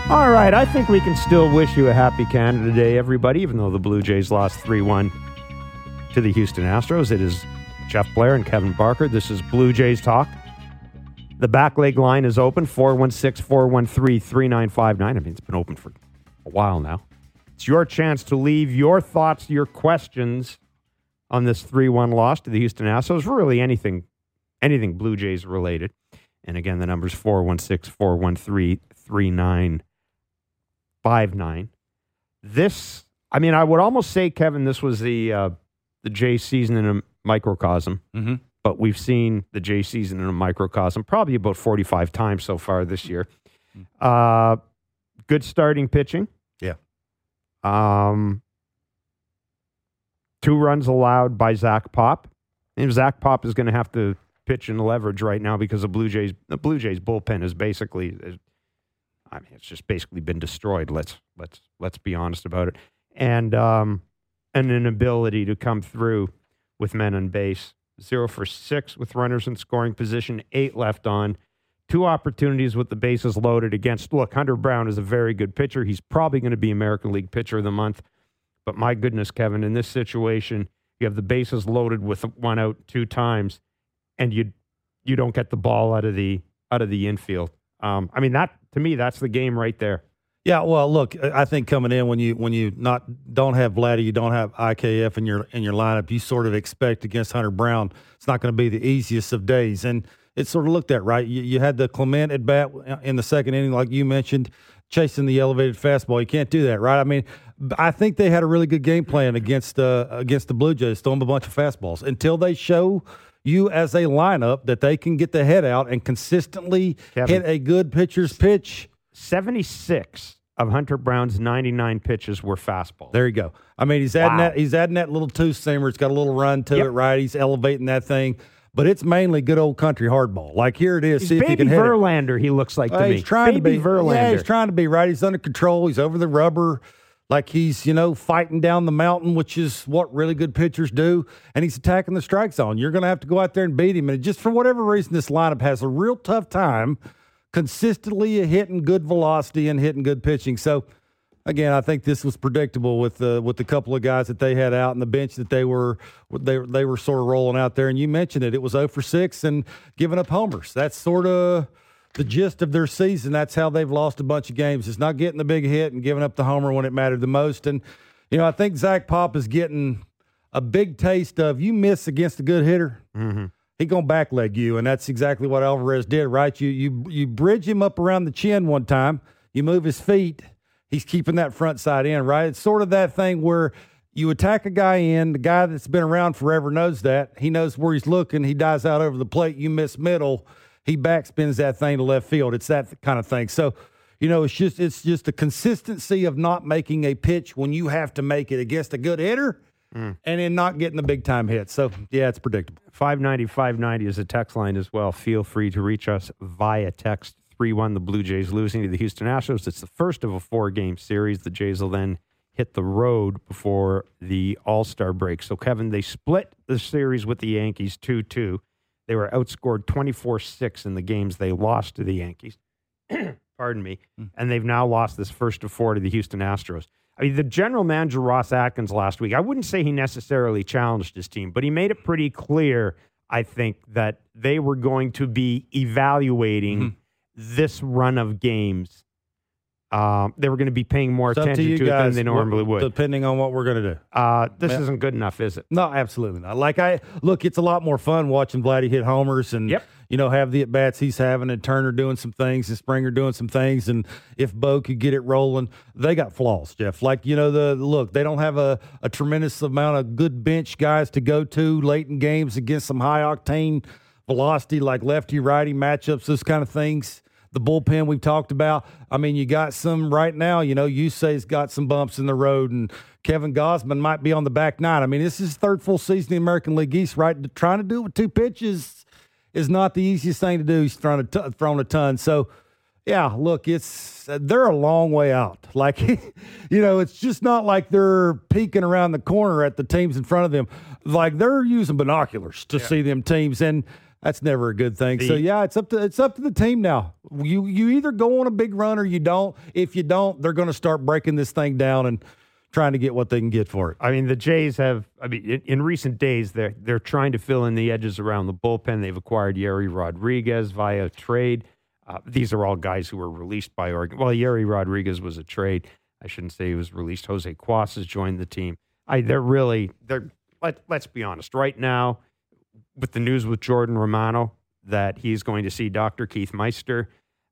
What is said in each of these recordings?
All right, I think we can still wish you a happy Canada Day, everybody, even though the Blue Jays lost 3-1 to the Houston Astros. It is Jeff Blair and Kevin Barker. This is Blue Jays Talk. The back leg line is open, 416-413-3959. I mean, it's been open for a while now. It's your chance to leave your thoughts, your questions on this 3-1 loss to the Houston Astros. Really anything Blue Jays related. And again, the number's 416-413-3959. This, I mean, I would almost say, Kevin, this was the Jays season in a microcosm. Mm-hmm. But we've seen the Jays season in a microcosm probably about 45 times so far this year. Good starting pitching. Yeah. 2 runs allowed by Zach Pop. And Zach Pop is going to have to pitch in leverage right now because the Blue Jays bullpen is basically, I mean, it's just basically been destroyed. Let's be honest about it. And an inability to come through with men on base. 0 for 6 with runners in scoring position, 8 left on. 2 opportunities with the bases loaded against. Look, Hunter Brown is a very good pitcher. He's probably going to be American League Pitcher of the Month. But my goodness, Kevin, in this situation, you have the bases loaded with 1 out 2 times, and you don't get the ball out of the infield. I mean, that to me, that's the game right there. Yeah, well, look, I think coming in when you don't have Vladdy, you don't have IKF in your lineup, you sort of expect against Hunter Brown, it's not going to be the easiest of days, and it's sort of looked at right. You had the Clement at bat in the second inning, like you mentioned, chasing the elevated fastball. You can't do that, right? I mean, I think they had a really good game plan against the Blue Jays, throwing a bunch of fastballs until they show you as a lineup that they can get the head out and consistently hit a good pitcher's pitch. 76 of Hunter Brown's 99 pitches were fastballs. There you go. I mean, he's adding that little two-seamer. It's got a little run to it, right? He's elevating that thing. But it's mainly good old country hardball. Like, here it is. He's see if baby he can hit Verlander, he looks like to me. He's trying baby to be. Verlander. Yeah, he's trying to be, right? He's under control. He's over the rubber. Like he's, fighting down the mountain, which is what really good pitchers do. And he's attacking the strike zone. You're going to have to go out there and beat him. And just for whatever reason, this lineup has a real tough time consistently hitting good velocity and hitting good pitching. So, again, I think this was predictable with the couple of guys that they had out on the bench that they were sort of rolling out there. And you mentioned it. It was 0 for 6 and giving up homers. That's sort of the gist of their season. That's how they've lost a bunch of games. It's not getting the big hit and giving up the homer when it mattered the most. And, I think Zach Pop is getting a big taste of you miss against a good hitter. Mm-hmm. He going to backleg you, and that's exactly what Alvarez did, right? You bridge him up around the chin one time. You move his feet. He's keeping that front side in, right? It's sort of that thing where you attack a guy in, the guy that's been around forever knows that. He knows where he's looking. He dives out over the plate. You miss middle. He backspins that thing to left field. It's that kind of thing. So, it's just the consistency of not making a pitch when you have to make it against a good hitter and then not getting the big-time hit. So, yeah, it's predictable. 590-590 is a text line as well. Feel free to reach us via text. 3-1, the Blue Jays losing to the Houston Astros. It's the first of a 4-game series. The Jays will then hit the road before the All-Star break. So, Kevin, they split the series with the Yankees 2-2. They were outscored 24-6 in the games they lost to the Yankees. Pardon me. And they've now lost this first of 4 to the Houston Astros. I mean, the general manager, Ross Atkins, last week, I wouldn't say he necessarily challenged his team, but he made it pretty clear, I think, that they were going to be evaluating this run of games. They were going to be paying more attention to it than they normally would. Depending on what we're going to do. This isn't good enough, is it? No, absolutely not. It's a lot more fun watching Vladdy hit homers and, have the at-bats he's having and Turner doing some things and Springer doing some things. And if Bo could get it rolling, they got flaws, Jeff. They don't have a tremendous amount of good bench guys to go to late in games against some high-octane velocity like lefty-righty matchups, those kind of things. The bullpen we've talked about. I mean, you got some right now. Yusei's got some bumps in the road, and Kevin Gausman might be on the back nine. I mean, this is his 3rd full season in the American League East, right? Trying to do it with 2 pitches is not the easiest thing to do. He's thrown a ton. So, yeah, look, they're a long way out. It's just not like they're peeking around the corner at the teams in front of them. Like, they're using binoculars to see them teams, and that's never a good thing. So, yeah, it's up to the team now. You either go on a big run or you don't. If you don't, they're going to start breaking this thing down and trying to get what they can get for it. I mean, the Jays have. I mean, in recent days, they're trying to fill in the edges around the bullpen. They've acquired Yerry Rodriguez via trade. These are all guys who were released by Oregon. Well, Yerry Rodriguez was a trade. I shouldn't say he was released. Jose Cuas has joined the team. Let's be honest. Right now, with the news with Jordan Romano that he's going to see Dr. Keith Meister,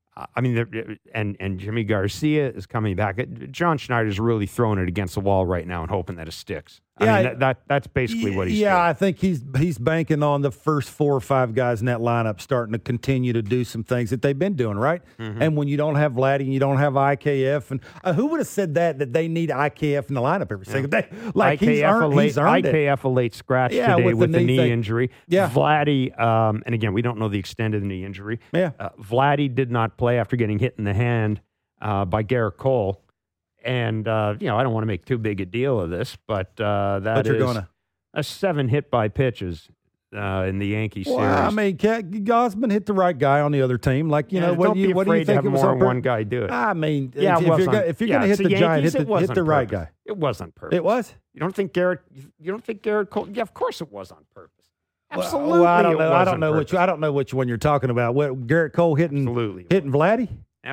and Jimmy Garcia is coming back. John Schneider's really throwing it against the wall right now and hoping that it sticks. That's basically what he's doing. I think he's banking on the first 4 or 5 guys in that lineup starting to continue to do some things that they've been doing, right? Mm-hmm. And when you don't have Vladdy and you don't have IKF, and who would have said that they need IKF in the lineup every single day? Like IKF a late scratch today with the knee injury. Yeah, Vladdy, and again, we don't know the extent of the knee injury. Yeah, Vladdy did not play after getting hit in the hand by Garrett Cole. And, I don't want to make too big a deal of this, but that is a 7 hit by pitches in the Yankees series. I mean, Gausman hit the right guy on the other team. Like, what do you think it was on one guy do it? I mean, if you're going to hit the Giant, hit the right guy. It was on purpose. It was? You don't think Garrett Cole? Yeah, of course it was on purpose. Absolutely. Well, I don't know. I don't know which one you're talking about. What, Garrett Cole hitting Vladdy?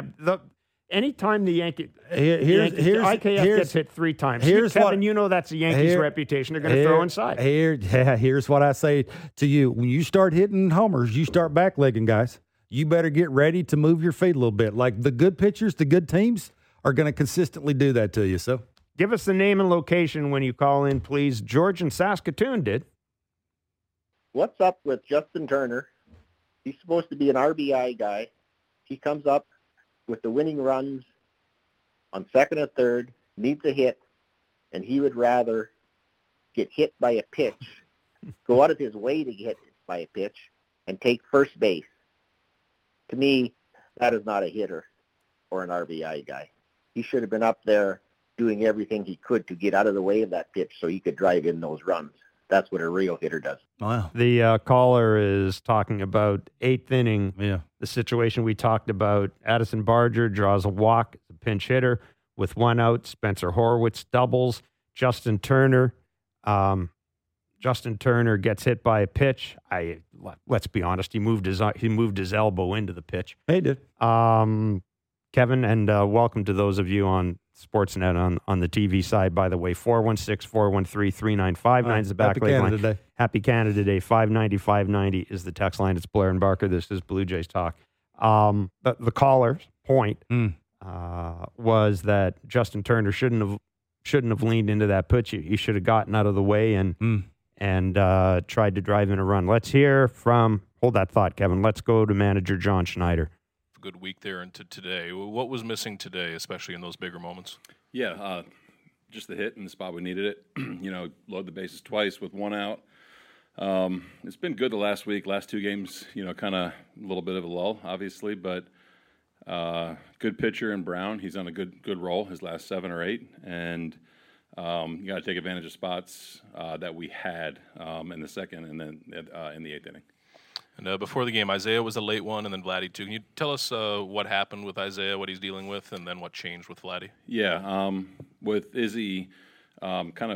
Anytime the IKF gets hit 3 times. Kevin, you know that's the Yankees' reputation. They're going to throw inside. Here's what I say to you. When you start hitting homers, you start backlegging, guys. You better get ready to move your feet a little bit. Like the good pitchers, the good teams are going to consistently do that to you. So give us the name and location when you call in, please. George in Saskatoon did. What's up with Justin Turner? He's supposed to be an RBI guy. He comes up with the winning runs on second or third, needs a hit, and he would rather get hit by a pitch, go out of his way to get hit by a pitch, and take first base. To me, that is not a hitter or an RBI guy. He should have been up there doing everything he could to get out of the way of that pitch so he could drive in those runs. That's what a real hitter does. Wow. The caller is talking about 8th inning. Yeah. The situation we talked about. Addison Barger draws a walk, a pinch hitter with 1 out. Spencer Horwitz doubles. Justin Turner gets hit by a pitch. Let's be honest. He moved his elbow into the pitch. He did. Kevin, and welcome to those of you on Sportsnet on the TV side, by the way. 416-413-3959 is the back line. Happy Canada Day. 590-590 is the text line. It's Blair and Barker. This is Blue Jays Talk. The caller's point was that Justin Turner shouldn't have leaned into that pitch. He should have gotten out of the way and tried to drive in a run. Let's hear from, hold that thought, Kevin. Let's go to manager John Schneider. Good week there into today. What was missing today, especially in those bigger moments? Yeah, just the hit in the spot we needed it. Load the bases twice with 1 out. It's been good the last week. Last 2 games, kind of a little bit of a lull, obviously, but good pitcher in Brown. He's on a good roll his last 7 or 8, and you got to take advantage of spots that we had in the second and then in the 8th inning. And before the game, Isaiah was a late one, and then Vladdy too. Can you tell us what happened with Isaiah, what he's dealing with, and then what changed with Vladdy? Yeah, with Izzy, felt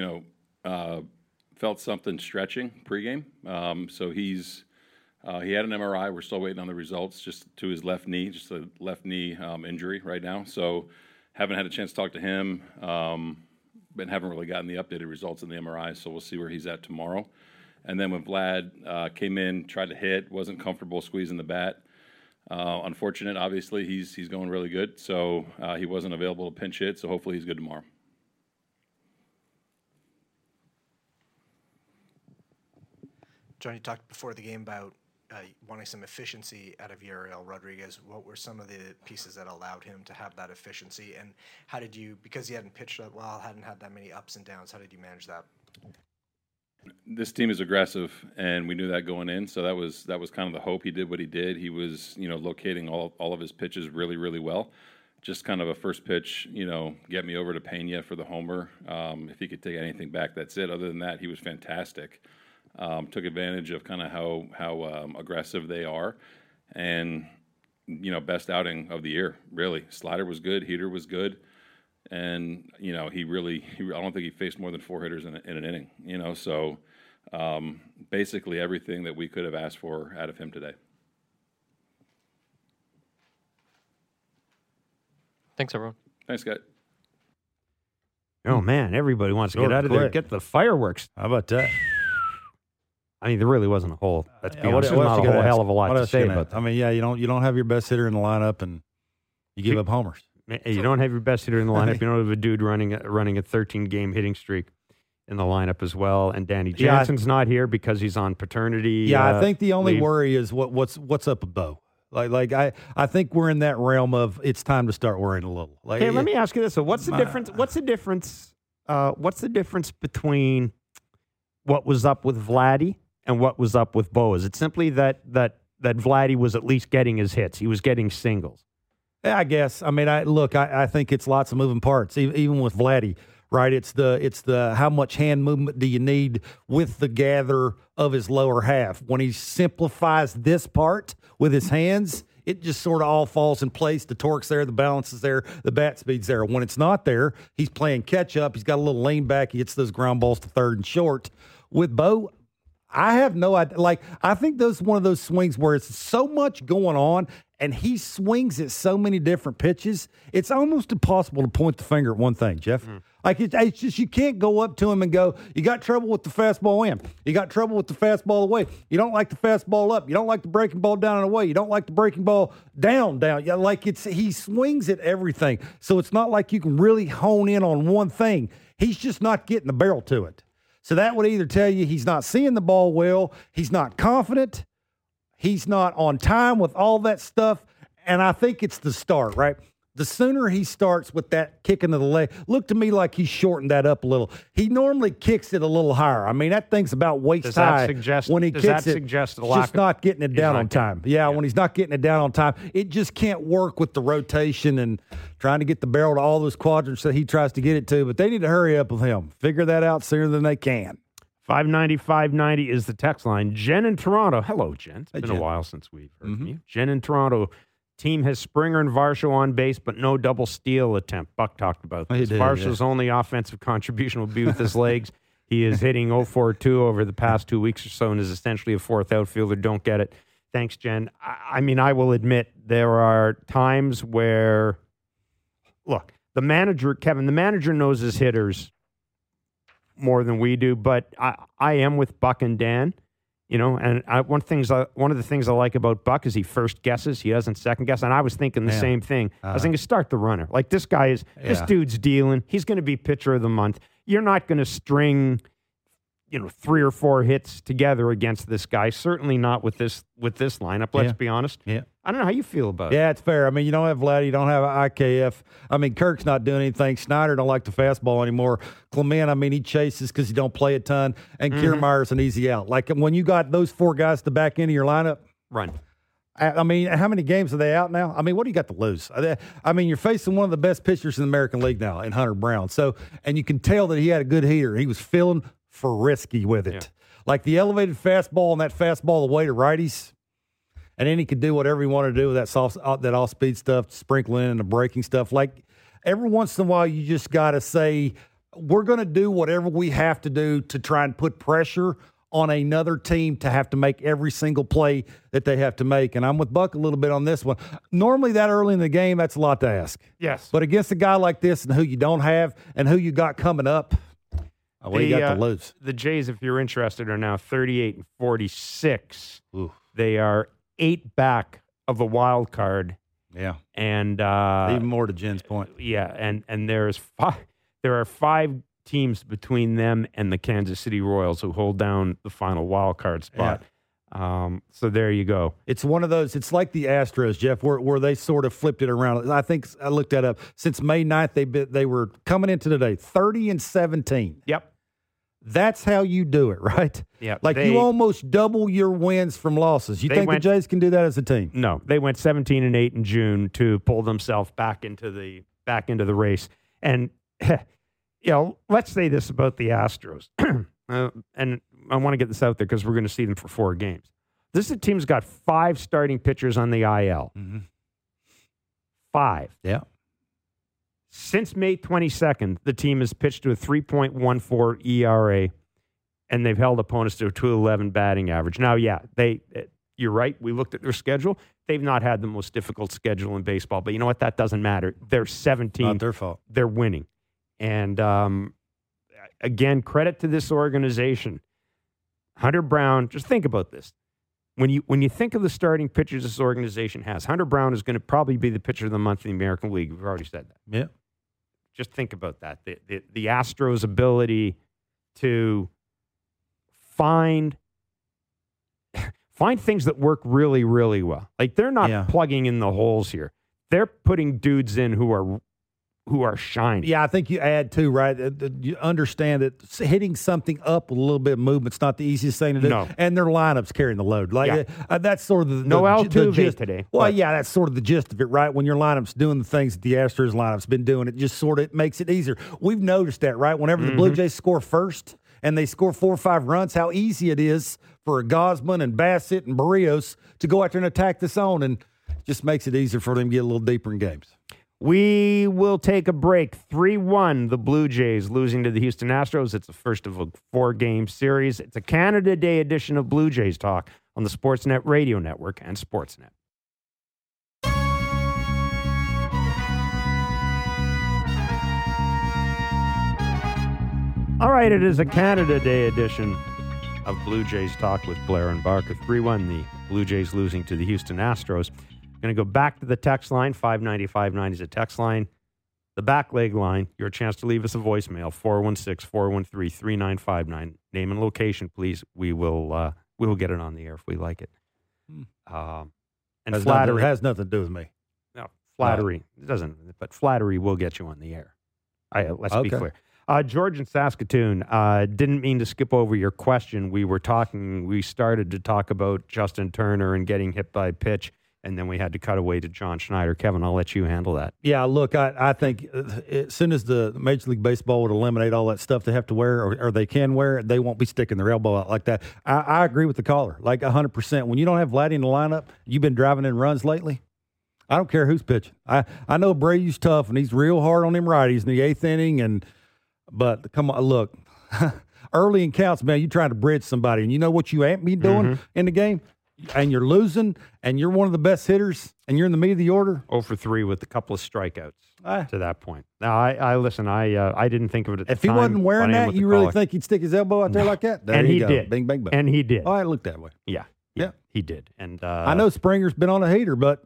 something stretching pregame. So he had an MRI. We're still waiting on the results, just to his left knee, just a left knee injury right now. So haven't had a chance to talk to him, but haven't really gotten the updated results in the MRI. So we'll see where he's at tomorrow. And then when Vlad came in, tried to hit, wasn't comfortable squeezing the bat. Unfortunate, obviously, he's going really good. So he wasn't available to pinch hit, so hopefully he's good tomorrow. John, you talked before the game about wanting some efficiency out of Yerry Rodriguez. What were some of the pieces that allowed him to have that efficiency? And how did you, because he hadn't pitched that well, hadn't had that many ups and downs, how did you manage that? This team is aggressive, and we knew that going in. So that was kind of the hope. He did what he did. He was, locating all of his pitches really, really well. Just kind of a first pitch, get me over to Pena for the homer. If he could take anything back, that's it. Other than that, he was fantastic. Took advantage of kind of how aggressive they are, and best outing of the year, really. Slider was good. Heater was good. And, I don't think he faced more than 4 hitters in an inning, So basically everything that we could have asked for out of him today. Thanks, everyone. Thanks, guys. Oh, man, everybody wants to get out of there, get the fireworks. How about that? I mean, there really wasn't a whole, let's be honest, what there's else not you a whole gotta hell ask? of a lot What to else say you gonna about ask? I mean, you don't have your best hitter in the lineup and you give up homers. You don't have your best hitter in the lineup. You don't have a dude running a 13-game hitting streak in the lineup as well. And Danny Jansen's not here because he's on paternity. Yeah, I think the only leave. worry is what's up with Bo. I think we're in that realm of it's time to start worrying a little. Okay, let me ask you this. So what's the difference? What's the difference between what was up with Vladdy and what was up with Bo? Is it simply that Vladdy was at least getting his hits? He was getting singles. Yeah, I guess. I mean, I think it's lots of moving parts, even with Vladdy, right? It's the how much hand movement do you need with the gather of his lower half. When he simplifies this part with his hands, it just sort of all falls in place. The torque's there, the balance is there, the bat speed's there. When it's not there, he's playing catch up. He's got a little lean back. He hits those ground balls to third and short. With Bo, I have no idea. I think that's one of those swings where it's so much going on and he swings at so many different pitches. It's almost impossible to point the finger at one thing, Jeff. It's just you can't go up to him and go, you got trouble with the fastball in. You got trouble with the fastball away. You don't like the fastball up. You don't like the breaking ball down and away. You don't like the breaking ball down. Yeah, he swings at everything. So it's not like you can really hone in on one thing. He's just not getting the barrel to it. So that would either tell you he's not seeing the ball well, he's not confident, he's not on time with all that stuff, and I think it's the start, right? The sooner he starts with that kick into the leg, look to me like he's shortened that up a little. He normally kicks it a little higher. I mean, that thing's about waist high when he kicks it. He's just not getting it down on time. Yeah, when he's not getting it down on time, it just can't work with the rotation and trying to get the barrel to all those quadrants that he tries to get it to. But they need to hurry up with him. Figure that out sooner than they can. 590-590 is the text line. Jen in Toronto. Hello, Jen. It's been a while since we've heard from you. Jen in Toronto. Team has Springer and Varsho on base, but no double steal attempt. Buck talked about this. Varsho's only offensive contribution will be with his legs. He is hitting 0-4-2 over the past 2 weeks or so and is essentially a fourth outfielder. Don't get it. Thanks, Jen. I mean, I will admit there are times where, look, the manager knows his hitters more than we do, but I am with Buck and Dan. And one of the things I like about Buck is he first guesses. He doesn't second guess. And I was thinking the same thing. I was thinking, start the runner. Like this dude's dealing. He's going to be pitcher of the month. You're not going to string, 3 or 4 hits together against this guy. Certainly not with this lineup. Let's be honest. Yeah. I don't know how you feel about it. Yeah, it's fair. I mean, you don't have Vladdy, you don't have IKF. I mean, Kirk's not doing anything. Snyder don't like the fastball anymore. Clement, I mean, he chases because he don't play a ton. And Kiermaier's an easy out. Like when you got those 4 guys at the back end of your lineup, run. I mean, how many games are they out now? I mean, what do you got to lose? I mean, you're facing one of the best pitchers in the American League now in Hunter Brown. So, and you can tell that he had a good heater. He was feeling risky with it. Yeah. Like the elevated fastball and that fastball away to righties. And then he could do whatever he wanted to do with that off-speed stuff, sprinkling in the breaking stuff. Like every once in a while, you just got to say, we're going to do whatever we have to do to try and put pressure on another team to have to make every single play that they have to make. And I'm with Buck a little bit on this one. Normally that early in the game, that's a lot to ask. Yes. But against a guy like this and who you don't have and who you got coming up, what do you got to lose? The Jays, if you're interested, are now 38-46. Ooh. They are 8 back of a wild card. Yeah. And even more to Jen's point. Yeah, and there are 5 teams between them and the Kansas City Royals who hold down the final wild card spot. Yeah. So there you go. It's one of those, it's like the Astros, Jeff, where they sort of flipped it around. I think I looked that up. Since May 9th, they were coming into today 30-17. Yep. That's how you do it, right? Yeah. Like you almost double your wins from losses. You think the Jays can do that as a team? No. They went 17-8 in June to pull themselves back into the race. And let's say this about the Astros. And I want to get this out there because we're going to see them for 4 games. This is a team who's got 5 starting pitchers on the IL. Mm-hmm. 5. Yeah. Since May 22nd, the team has pitched to a 3.14 ERA, and they've held opponents to a 2.11 batting average. Now, yeah, you're right. We looked at their schedule. They've not had the most difficult schedule in baseball, but you know what? That doesn't matter. They're 17. Not their fault. They're winning. And again, credit to this organization. Hunter Brown, just think about this. When you think of the starting pitchers this organization has, Hunter Brown is going to probably be the pitcher of the month in the American League. We've already said that. Yeah. Just think about that. The Astros' ability to find things that work really, really well. Like, they're not plugging in the holes here. They're putting dudes in who are shining. Yeah, I think you add too, right? You understand that hitting something up with a little bit of movement's not the easiest thing to do. No. And their lineups carrying the load. Like that's sort of the no the gist today. Well, yeah, that's sort of the gist of it, right? When your lineup's doing the things that the Astros lineup's been doing, it just sort of makes it easier. We've noticed that, right? Whenever the Blue Jays score first and they score 4 or 5 runs, how easy it is for a Gosman and Bassett and Barrios to go out there and attack the zone, and just makes it easier for them to get a little deeper in games. We will take a break. 3-1, the Blue Jays losing to the Houston Astros. It's the first of a 4-game series. It's a Canada Day edition of Blue Jays Talk on the Sportsnet Radio Network and Sportsnet. All right, it is a Canada Day edition of Blue Jays Talk with Blair and Barker. 3-1, the Blue Jays losing to the Houston Astros. Going to go back to the text line. 590-590 is a text line. The back leg line, your chance to leave us a voicemail, 416-413-3959. Name and location, please. We will get it on the air if we like it. And flattery. It has nothing to do with me. No, flattery. It doesn't, but flattery will get you on the air. Let's be clear. George in Saskatoon, didn't mean to skip over your question. We started to talk about Justin Turner and getting hit by a pitch, and then we had to cut away to John Schneider. Kevin, I'll let you handle that. Yeah, look, I think as soon as the Major League Baseball would eliminate all that stuff they have to wear or they can wear, they won't be sticking their elbow out like that. I agree with the caller, like 100%. When you don't have Vladdy in the lineup, you've been driving in runs lately, I don't care who's pitching. I know Brady's tough, and he's real hard on them righties in the 8th inning, but come on, look, early in counts, man, you're trying to bridge somebody, and you know what you ain't been doing in the game? And you're losing, and you're one of the best hitters, and you're in the meat of the order. 0 for 3 with a couple of strikeouts to that point. Now, I listen. I didn't think of it at the time. If he wasn't wearing that, you really think he'd stick his elbow out there like that? And he did. Bing, bang, bang. And he did. Oh, I looked that way. Yeah, he did. And I know Springer's been on a heater, but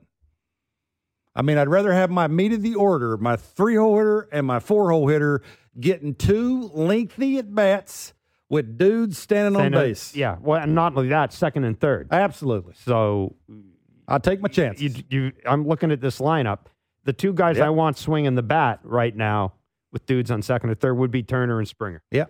I mean, I'd rather have my meat of the order, my 3-hole hitter and my 4-hole hitter, getting 2 lengthy at bats with dudes standing on base. Yeah, well, and not only that, second and third. Absolutely. So I'll take my chances. I'm looking at this lineup. The 2 guys I want swinging the bat right now with dudes on second and third would be Turner and Springer. Yeah.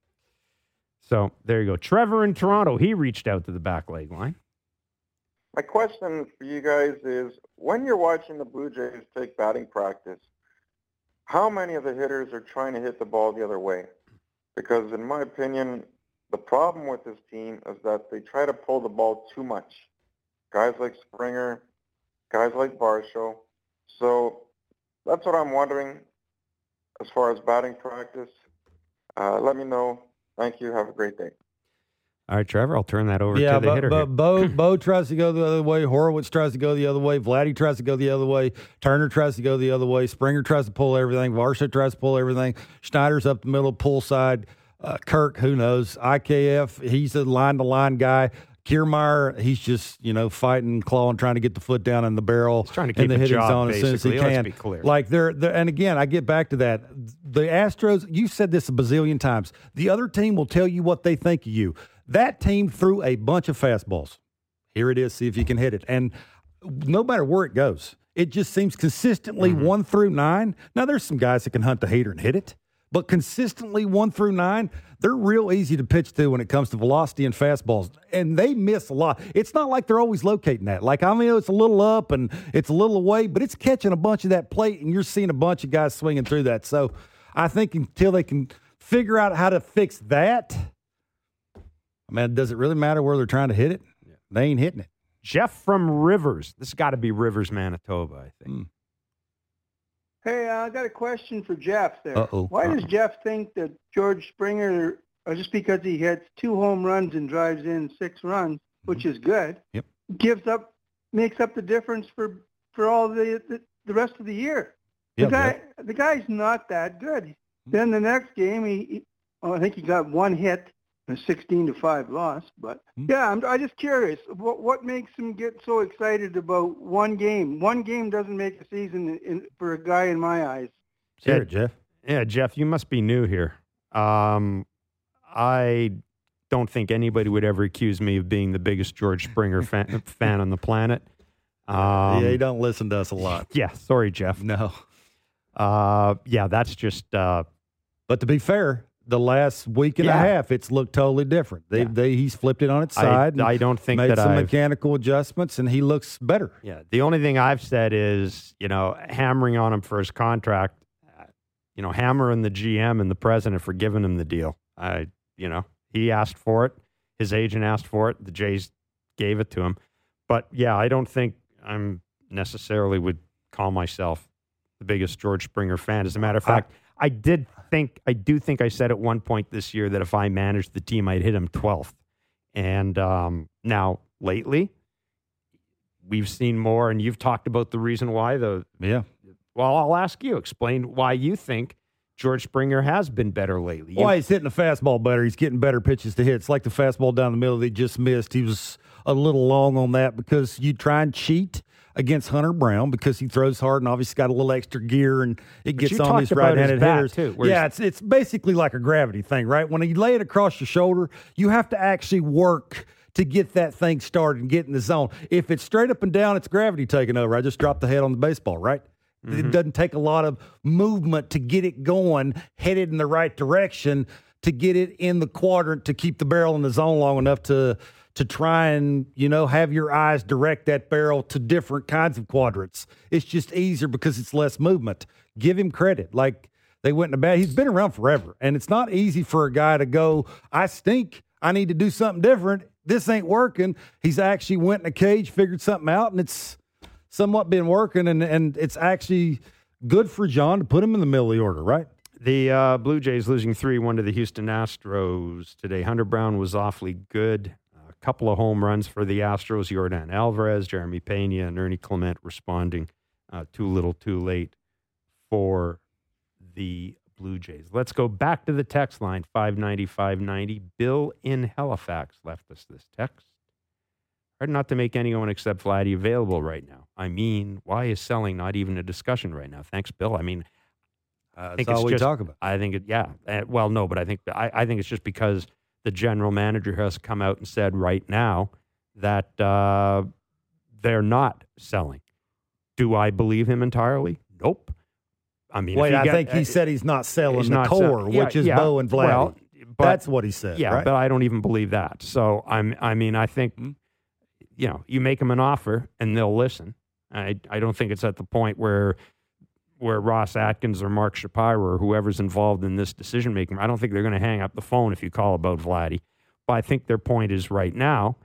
So there you go. Trevor in Toronto, he reached out to the back leg line. My question for you guys is, when you're watching the Blue Jays take batting practice, how many of the hitters are trying to hit the ball the other way? Because in my opinion, the problem with this team is that they try to pull the ball too much. Guys like Springer, guys like Varsho. So that's what I'm wondering as far as batting practice. Let me know. Thank you. Have a great day. All right, Trevor, I'll turn that over to the hitter. But Bo tries to go the other way. Horowitz tries to go the other way. Vladdy tries to go the other way. Turner tries to go the other way. Springer tries to pull everything. Varsho tries to pull everything. Schneider's up the middle, pull side. Kirk, who knows? IKF, he's a line-to-line guy. Kiermaier, he's just, fighting, clawing, trying to get the foot down in the barrel. He's trying to keep the hitting job, zone as soon as he can. Let's be clear. Like they're, and again, I get back to that. The Astros, you've said this a bazillion times. The other team will tell you what they think of you. That team threw a bunch of fastballs. Here it is. See if you can hit it. And no matter where it goes, it just seems consistently 1 through 9. Now, there's some guys that can hunt the hater and hit it, but consistently 1 through 9, they're real easy to pitch to when it comes to velocity and fastballs. And they miss a lot. It's not like they're always locating that. Like, it's a little up and it's a little away, but it's catching a bunch of that plate, and you're seeing a bunch of guys swinging through that. So I think until they can figure out how to fix that, does it really matter where they're trying to hit it? Yeah. They ain't hitting it. Jeff from Rivers. This has got to be Rivers, Manitoba, I think. Hey, I got a question for Jeff there. Uh-oh. Why does Jeff think that George Springer, just because he hits 2 home runs and drives in 6 runs, which is good, Yep. makes up the difference for all the rest of the year? Yeah, The guy's not that good. Then the next game, I think he got 1 hit, a 16-5 loss. But yeah, I'm just curious. What makes him get so excited about one game? One game doesn't make a season for a guy in my eyes. Sure, Jeff. Yeah, Jeff, you must be new here. I don't think anybody would ever accuse me of being the biggest George Springer fan on the planet. Yeah, he don't listen to us a lot. Yeah, sorry, Jeff. No. Yeah, that's just. But to be fair, the last week and a half, it's looked totally different. He's flipped it on its side. I don't think made that some I've mechanical adjustments, and he looks better. Yeah, the only thing I've said is, hammering on him for his contract. Hammering the GM and the president for giving him the deal. He asked for it. His agent asked for it. The Jays gave it to him. But yeah, I don't think I'm necessarily would call myself the biggest George Springer fan. As a matter of fact, I do think I said at one point this year that if I managed the team, I'd hit him 12th. And now lately, we've seen more, and you've talked about the reason why. Yeah. Well, I'll ask you. Explain why you think George Springer has been better lately. Why he's hitting the fastball better. He's getting better pitches to hit. It's like the fastball down the middle that he just missed. He was a little long on that because you try and cheat against Hunter Brown because he throws hard and obviously got a little extra gear and it gets on these right-handed hitters. Too, yeah, it's basically like a gravity thing, right? When you lay it across your shoulder, you have to actually work to get that thing started and get in the zone. If it's straight up and down, it's gravity taking over. I just dropped the head on the baseball, right? Mm-hmm. It doesn't take a lot of movement to get it going, headed in the right direction, to get it in the quadrant, to keep the barrel in the zone long enough to try and, have your eyes direct that barrel to different kinds of quadrants. It's just easier because it's less movement. Give him credit. Like, they went in a bad. He's been around forever, and it's not easy for a guy to go, I stink. I need to do something different. This ain't working. He's actually went in a cage, figured something out, and it's somewhat been working, and it's actually good for John to put him in the middle of the order, right? The Blue Jays losing 3-1 to the Houston Astros today. Hunter Brown was awfully good. A couple of home runs for the Astros. Yordan Alvarez, Jeremy Pena, and Ernie Clement responding too little, too late for the Blue Jays. Let's go back to the text line, 590-590. Bill in Halifax left us this text. Hard not to make anyone except Vladdy available right now. I mean, why is selling not even a discussion right now? Thanks, Bill. I mean, I think that's all we just, talk about. I think well, no, but I think it's just because the general manager has come out and said right now that they're not selling. Do I believe him entirely? Nope. I mean, I think he said he's not selling the core, which is Bo and Vladdy. Well, that's what he said. Yeah, right? But I don't even believe that. So I think you make them an offer and they'll listen. I don't think it's at the point where Ross Atkins or Mark Shapiro or whoever's involved in this decision making, I don't think they're going to hang up the phone if you call about Vladdy. But I think their point is right now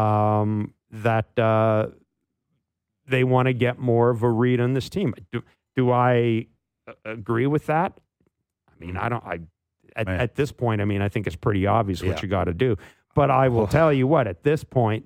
that they want to get more of a read on this team. Do I agree with that? I mean, at this point, I mean, I think it's pretty obvious what you got to do. But I will tell you what, at this point,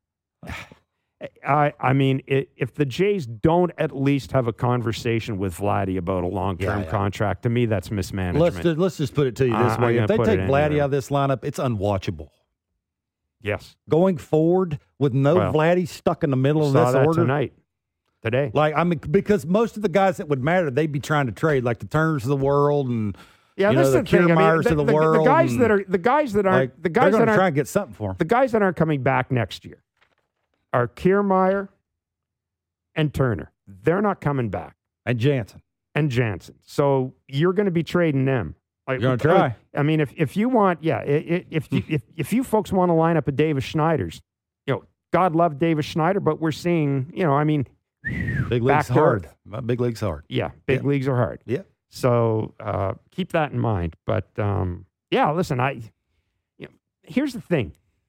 I mean, if the Jays don't at least have a conversation with Vladdy about a long-term contract, to me, that's mismanagement. Let's just put it to you this way. If they take Vladdy out of this lineup, it's unwatchable. Yes. Going forward with Vladdy stuck in the middle of this order. Today. Because most of the guys that would matter, they'd be trying to trade, like the Turners of the world and that's the Kiermaiers of the world. The guys that aren't they're going to try and get something for them. The guys that aren't coming back next year are Kiermaier and Turner. They're not coming back. And Jansen. So you're going to be trading them. You're going to try. I mean, if you want, if you folks want to line up a Davis Schneider's, God love Davis Schneider, but we're seeing, big leagues hard. Big leagues hard. Yeah, big leagues are hard. Yeah. So keep that in mind. But listen, here's the thing.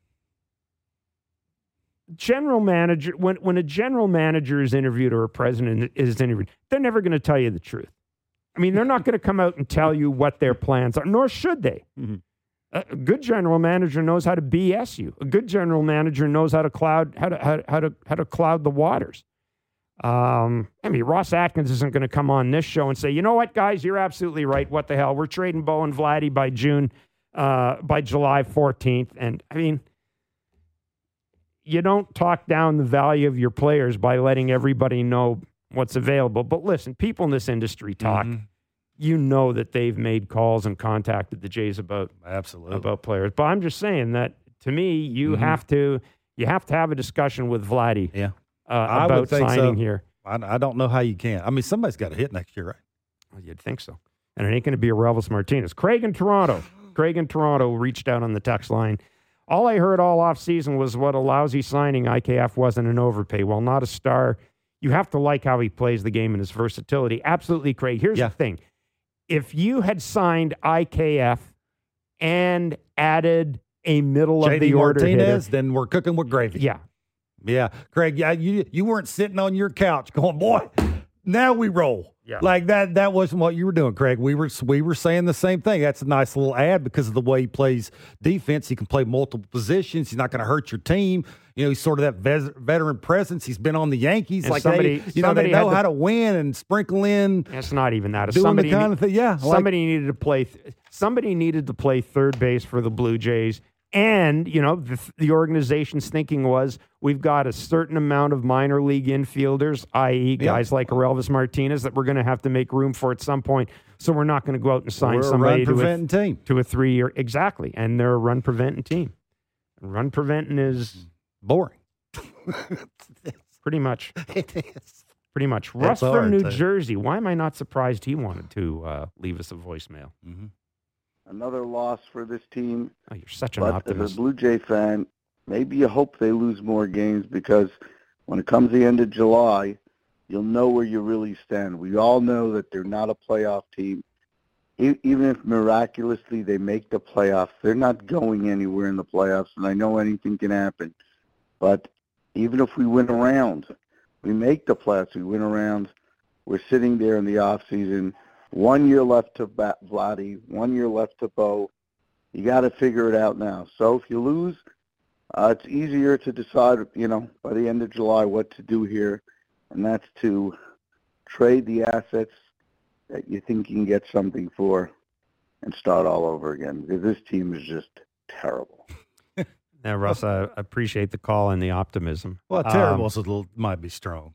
General manager, when a general manager is interviewed or a president is interviewed, they're never going to tell you the truth. I mean, they're not going to come out and tell you what their plans are, nor should they. Mm-hmm. A good general manager knows how to BS you. A good general manager knows how to cloud the waters. I mean, Ross Atkins isn't going to come on this show and say, you know what, guys, you're absolutely right. What the hell? We're trading Bo and Vladdy by July 14th. And I mean, you don't talk down the value of your players by letting everybody know what's available. But listen, people in this industry talk. Mm-hmm. You know that they've made calls and contacted the Jays about players. But I'm just saying that to me, you have to have a discussion with Vladdy. Yeah. About signing here. I don't know how you can. I mean, somebody's got to hit next year, right? Well, you'd think so. And it ain't going to be a Relvis Martinez. Craig in Toronto reached out on the text line. All I heard all offseason was what a lousy signing IKF wasn't an overpay. Well, not a star. You have to like how he plays the game and his versatility. Absolutely, Craig. Here's the thing. If you had signed IKF and added a middle of the order Martinez, hitter, then we're cooking with gravy. Yeah. Yeah. Craig, you weren't sitting on your couch going, boy, now we roll. Yeah. Like that wasn't what you were doing, Craig. We were saying the same thing. That's a nice little ad because of the way he plays defense. He can play multiple positions. He's not going to hurt your team. You know, he's sort of that veteran presence. He's been on the Yankees. And like they know how to win and sprinkle in. It's not even that. Doing the kind of thing. Yeah. Somebody needed to play. Somebody needed to play third base for the Blue Jays. And, you know, the organization's thinking was we've got a certain amount of minor league infielders, i.e. guys like Relvis Martinez, that we're going to have to make room for at some point. So we're not going to go out and sign somebody to a 3-year. Exactly. And they're a run-preventing team. Run preventing is boring. Pretty much. It is. Pretty much. Russ from New Jersey. Why am I not surprised he wanted to leave us a voicemail? Mm-hmm. Another loss for this team. Oh, you're such an optimist. As a Blue Jay fan, maybe you hope they lose more games because when it comes the end of July, you'll know where you really stand. We all know that they're not a playoff team. Even if miraculously they make the playoffs, they're not going anywhere in the playoffs, and I know anything can happen. But even if we win a round, we make the playoffs, we win a round, we're sitting there in the off season. 1 year left to Vladdy, 1 year left to Bo. You got to figure it out now. So if you lose, it's easier to decide, you know, by the end of July what to do here, and that's to trade the assets that you think you can get something for and start all over again, because this team is just terrible. Now, Russ, I appreciate the call and the optimism. Well, terrible might be strong.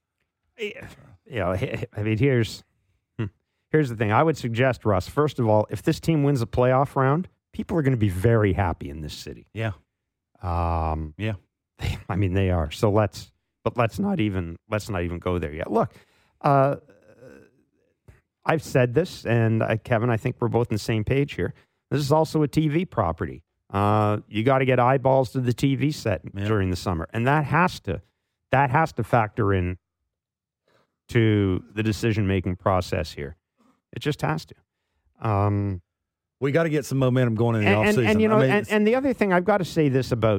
Yeah, I mean, here's the thing. I would suggest, Russ, first of all, if this team wins a playoff round, people are going to be very happy in this city. Yeah. Yeah. I mean, they are. So let's not even go there yet. Look, I've said this, and Kevin, I think we're both on the same page here. This is also a TV property. You got to get eyeballs to the TV set during the summer, and that has to factor in to the decision-making process here. It just has to. We got to get some momentum going in the offseason. And you know, and the other thing I've got to say this about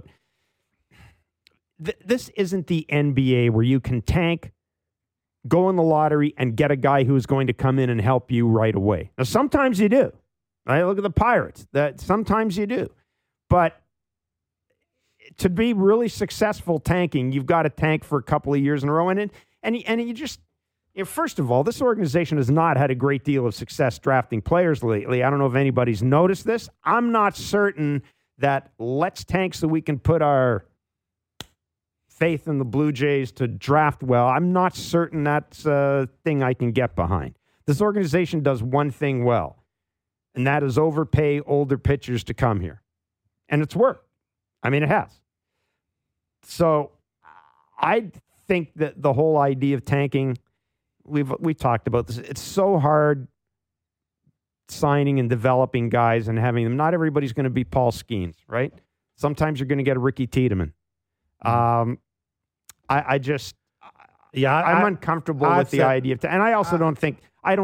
this isn't the NBA where you can tank, go in the lottery, and get a guy who's going to come in and help you right away. Now, sometimes you do. Right? Look at the Pirates. That sometimes you do, but to be really successful tanking, you've got to tank for a couple of years in a row, and you just. You know, first of all, this organization has not had a great deal of success drafting players lately. I don't know if anybody's noticed this. I'm not certain that let's tank so we can put our faith in the Blue Jays to draft well. I'm not certain that's a thing I can get behind. This organization does one thing well, and that is overpay older pitchers to come here. And it's worked. I mean, it has. So I think that the whole idea of tanking, we talked about this. It's so hard signing and developing guys and having them. Not everybody's going to be Paul Skeens, right? Sometimes you're going to get a Ricky Tiedemann. I'm uncomfortable with the idea of, and I also don't think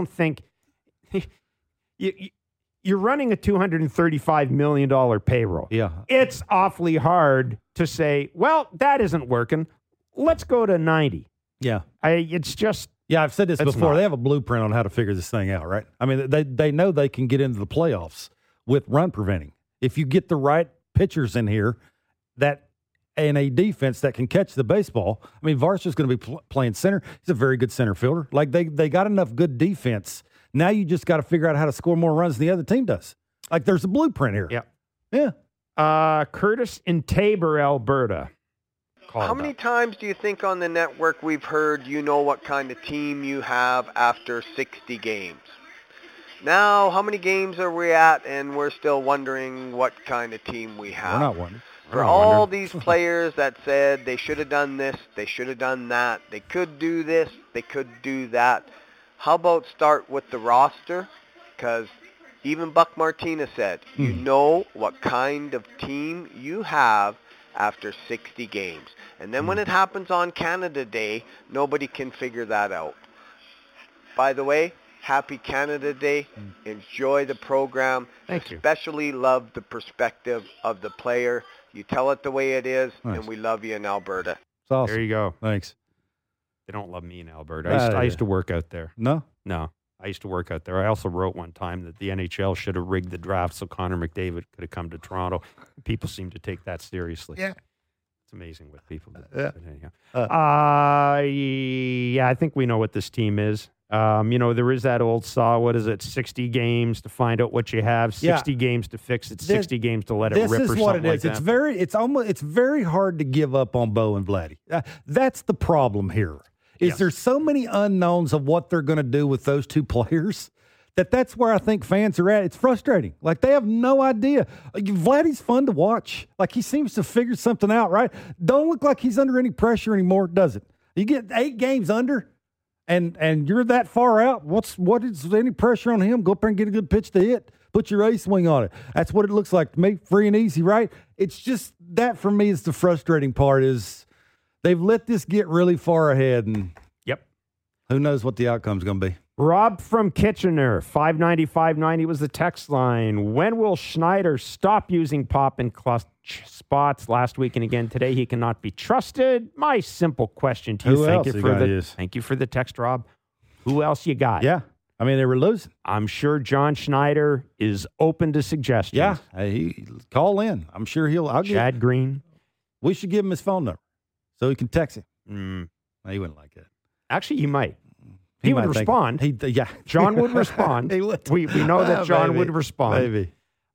you're running a $235 million payroll. Yeah, it's awfully hard to say, well, that isn't working. Let's go to 90. Yeah, It's just Yeah, I've said this It's before. not. They have a blueprint on how to figure this thing out, right? I mean, they know they can get into the playoffs with run preventing. If you get the right pitchers in here that and a defense that can catch the baseball. I mean, Varsha's going to be playing center. He's a very good center fielder. Like, they got enough good defense. Now you just got to figure out how to score more runs than the other team does. Like, there's a blueprint here. Yeah. Curtis in Tabor, Alberta. How many times do you think on the network we've heard you know what kind of team you have after 60 games? Now, how many games are we at and we're still wondering what kind of team we have? We're not wondering. For all these players that said they should have done this, they should have done that, they could do this, they could do that, how about start with the roster? Because even Buck Martinez said, you know what kind of team you have after 60 games. And then when it happens on Canada Day, nobody can figure that out. By the way, happy Canada Day. Enjoy the program. Thank you. Especially love the perspective of the player. You tell it the way it is, Nice. and we love you in Alberta. It's awesome. There you go. Thanks. They don't love me in Alberta. I used to work out there. No? No. I used to work out there. I also wrote one time that the NHL should have rigged the draft so Connor McDavid could have come to Toronto. People seem to take that seriously. Yeah. It's amazing what people do. Yeah. But anyhow. Yeah, I think we know what this team is. There is that old saw, what is it, 60 games to find out what you have, 60 games to fix it, 60 games to let it rip or something like that. This is what it is. It's very hard to give up on Bo and Vladdy. That's the problem here. There's so many unknowns of what they're going to do with those two players that's where I think fans are at. It's frustrating. Like, they have no idea. Vladdy's fun to watch. Like, he seems to figure something out, right? Don't look like he's under any pressure anymore, does it? You get 8 games under, and you're that far out. What is any pressure on him? Go up there and get a good pitch to hit. Put your A swing on it. That's what it looks like to me. Free and easy, right? It's just that for me is the frustrating part is they've let this get really far ahead, and who knows what the outcome's going to be. Rob from Kitchener, 590-590 was the text line. When will Schneider stop using pop and clutch spots? Last week and again today, he cannot be trusted. My simple question to you. Who else you gotta use? Thank you for the text, Rob. Who else you got? Yeah. I mean, they were losing. I'm sure John Schneider is open to suggestions. Yeah. He call in. I'm sure Chad Green. We should give him his phone number so he can text him. No, he wouldn't like it. Actually, he might. He would respond. John would respond. He would. We know that John would respond. Maybe.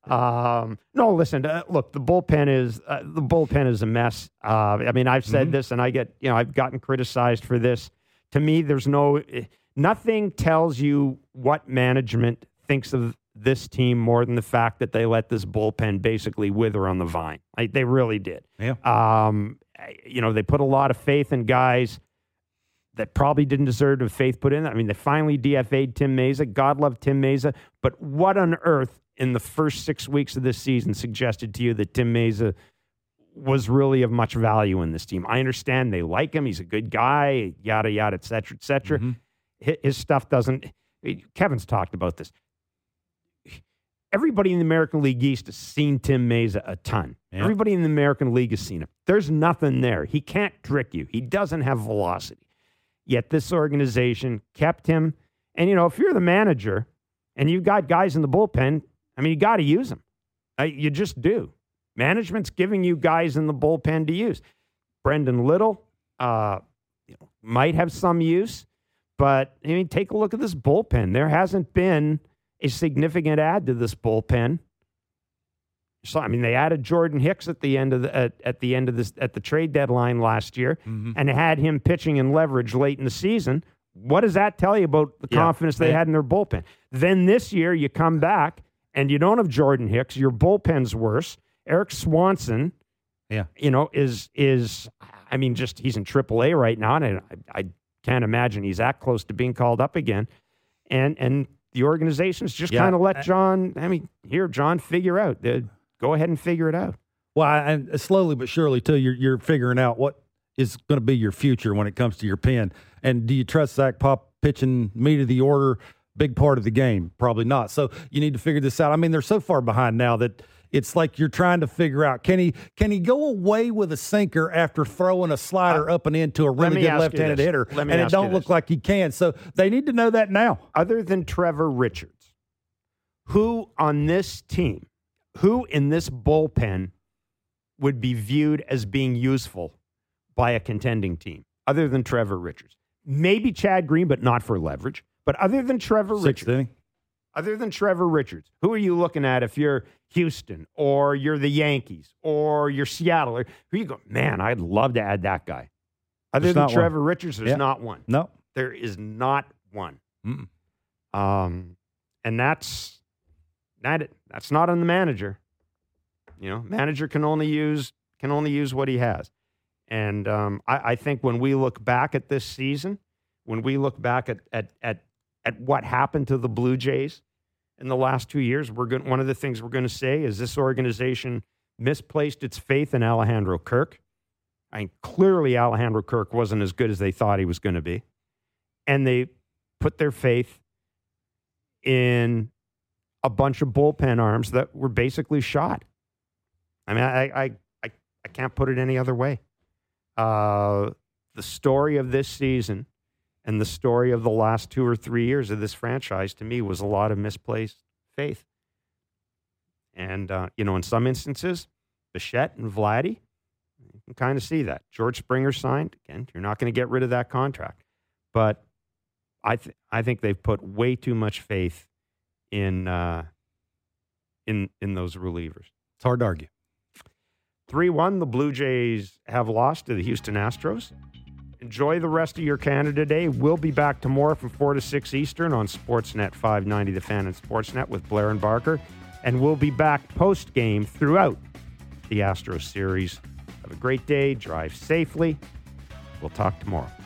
No, listen. Look, the bullpen is a mess. I mean, I've said this, and I've gotten criticized for this. To me, there's nothing tells you what management thinks of this team more than the fact that they let this bullpen basically wither on the vine. They really did. Yeah. They put a lot of faith in guys that probably didn't deserve to have faith put in. I mean, they finally DFA'd Tim Meza. God love Tim Meza. But what on earth in the first 6 weeks of this season suggested to you that Tim Meza was really of much value in this team? I understand they like him. He's a good guy, yada, yada, et cetera, et cetera. Mm-hmm. His stuff doesn't... Kevin's talked about this. Everybody in the American League East has seen Tim Meza a ton. Yeah. Everybody in the American League has seen him. There's nothing there. He can't trick you. He doesn't have velocity. Yet this organization kept him. And, if you're the manager and you've got guys in the bullpen, I mean, you got to use them. You just do. Management's giving you guys in the bullpen to use. Brendan Little might have some use, but I mean, take a look at this bullpen. There hasn't been a significant add to this bullpen. So, I mean, they added Jordan Hicks at the end of the trade deadline last year, and had him pitching in leverage late in the season. What does that tell you about the confidence they had in their bullpen? Then this year you come back and you don't have Jordan Hicks. Your bullpen's worse. Eric Swanson, is I mean, just he's in AAA right now, and I can't imagine he's that close to being called up again. And the organization's just kind of let John. I mean, John, figure out. Go ahead and figure it out. Well, and slowly but surely, too, you're figuring out what is going to be your future when it comes to your pen. And do you trust Zach Pop pitching meat of the order, big part of the game? Probably not. So you need to figure this out. I mean, they're so far behind now that It's like you're trying to figure out, can he go away with a sinker after throwing a slider up and into a really good left-handed hitter, and it don't look like he can. So they need to know that now. Other than Trevor Richards, who on this team, who in this bullpen would be viewed as being useful by a contending team, other than Trevor Richards? Maybe Chad Green, but not for leverage. But other than Trevor Richards, who are you looking at if you're Houston or you're the Yankees or you're Seattle? Or who you go, man, I'd love to add that guy. Other than Trevor Richards, there's not one. No. There is not one. And that's not on the manager. You know, manager can only use what he has. And I think when we look back at this season, when we look back at what happened to the Blue Jays in the last 2 years, one of the things we're going to say is this organization misplaced its faith in Alejandro Kirk. I mean, clearly Alejandro Kirk wasn't as good as they thought he was going to be. And they put their faith in a bunch of bullpen arms that were basically shot. I mean, I can't put it any other way. The story of this season and the story of the last 2 or 3 years of this franchise, to me, was a lot of misplaced faith. And, in some instances, Bichette and Vladdy, you can kind of see that. George Springer signed. Again, you're not going to get rid of that contract. But I think they've put way too much faith in those relievers. It's hard to argue. 3-1, the Blue Jays have lost to the Houston Astros. Enjoy the rest of your Canada Day. We'll be back tomorrow from 4 to 6 Eastern on Sportsnet 590, The Fan and Sportsnet with Blair and Barker. And we'll be back post-game throughout the Astros series. Have a great day. Drive safely. We'll talk tomorrow.